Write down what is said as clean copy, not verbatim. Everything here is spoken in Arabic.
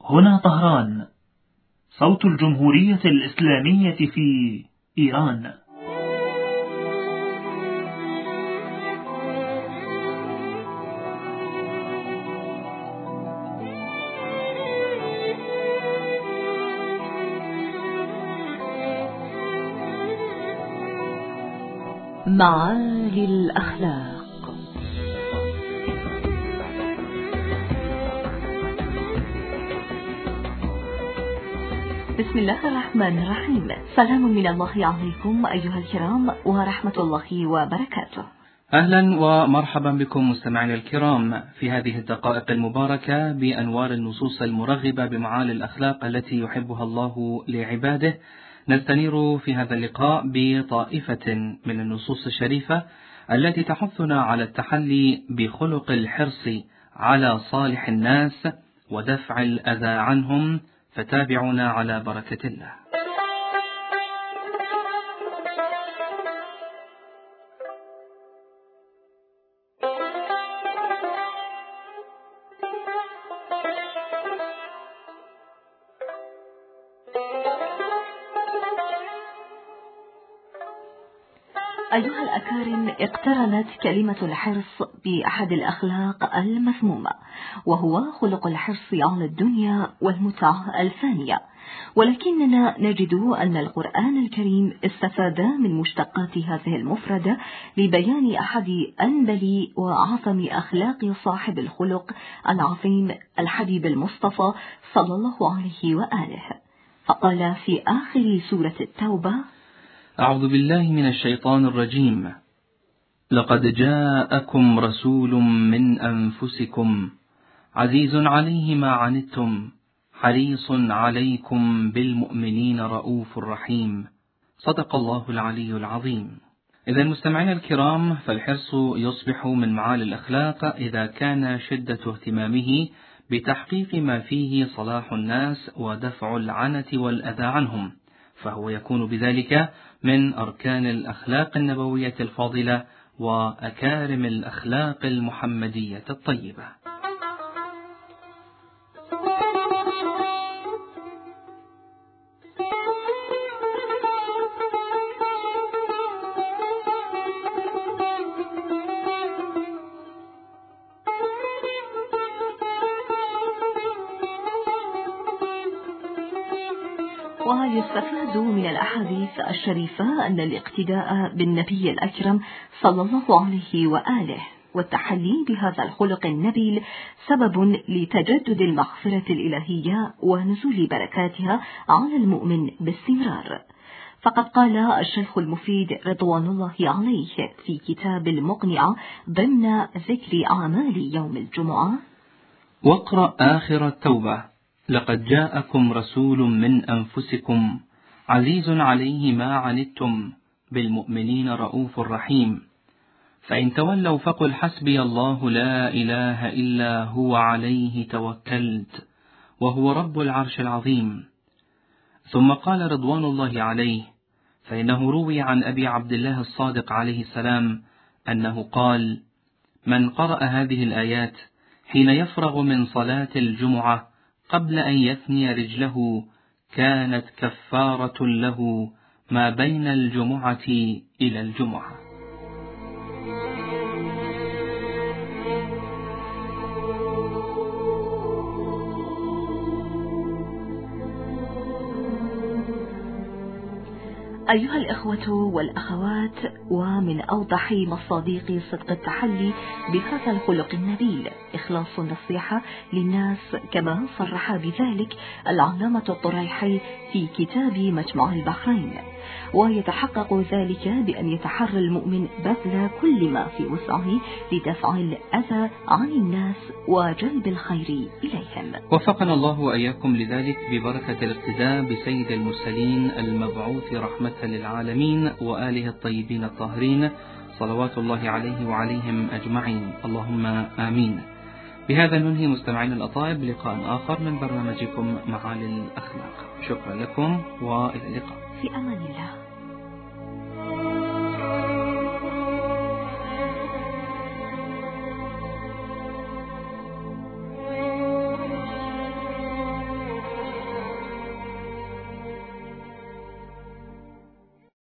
هنا طهران، صوت الجمهورية الإسلامية في إيران. معالي الأخلاق. بسم الله الرحمن الرحيم. سلام من الله عليكم أيها الكرام ورحمة الله وبركاته. أهلا ومرحبا بكم مستمعينا الكرام في هذه الدقائق المباركة بأنوار النصوص المرغبة بمعالي الأخلاق التي يحبها الله لعباده. نستنير في هذا اللقاء بطائفة من النصوص الشريفة التي تحثنا على التحلي بخلق الحرص على صالح الناس ودفع الأذى عنهم، فتابعونا على بركة الله. أيها الأكارم، اقترنت كلمة الحرص بأحد الأخلاق المذمومة، وهو خلق الحرص على الدنيا والمتعة الفانية، ولكننا نجد أن القرآن الكريم استفاد من مشتقات هذه المفردة لبيان أحد أنبل وأعظم أخلاق صاحب الخلق العظيم الحبيب المصطفى صلى الله عليه وآله، فقال في آخر سورة التوبة: أعوذ بالله من الشيطان الرجيم. لقد جاءكم رسول من أنفسكم عزيز عليه ما عنتم حريص عليكم بالمؤمنين رؤوف رحيم. صدق الله العلي العظيم. إذا مستمعينا الكرام، فالحرص يصبح من معالي الأخلاق إذا كان شدة اهتمامه بتحقيق ما فيه صلاح الناس ودفع العنة والأذى عنهم، فهو يكون بذلك من أركان الأخلاق النبوية الفاضلة وأكارم الأخلاق المحمدية الطيبة. ويستفاد من الأحاديث الشريفة أن الاقتداء بالنبي الأكرم صلى الله عليه وآله والتحلي بهذا الخلق النبيل سبب لتجدد المغفرة الإلهية ونزول بركاتها على المؤمن باستمرار. فقد قال الشيخ المفيد رضوان الله عليه في كتاب المقنعة ضمن ذكر أعمال يوم الجمعة: واقرأ آخر التوبة: لقد جاءكم رسول من أنفسكم عزيز عليه ما عنتم بالمؤمنين رؤوف رحيم، فإن تولوا فقل حسبي الله لا إله إلا هو عليه توكلت وهو رب العرش العظيم. ثم قال رضوان الله عليه: فإنه روي عن أبي عبد الله الصادق عليه السلام أنه قال: من قرأ هذه الآيات حين يفرغ من صلاة الجمعة قبل أن يثني رجله كانت كفارة له ما بين الجمعة إلى الجمعة. أيها الإخوة والأخوات، ومن أوضح مصادق صدق التحلي بهذا الخلق النبيل إخلاص النصيحة للناس، كما صرح بذلك العلامة الطريحي في كتاب مجمع البحرين، ويتحقق ذلك بأن يتحرى المؤمن بذل كل ما في وسعه لدفع الأذى عن الناس وجلب الخير إليهم. وفقنا الله وإياكم لذلك ببركة الاقتداء بسيد المرسلين المبعوث رحمة للعالمين وآله الطيبين الطاهرين صلوات الله عليه وعليهم أجمعين، اللهم آمين. بهذا ننهي مستمعين الأطائب لقاء آخر من برنامجكم معالي الأخلاق. شكرا لكم وإلى اللقاء. في أمان الله.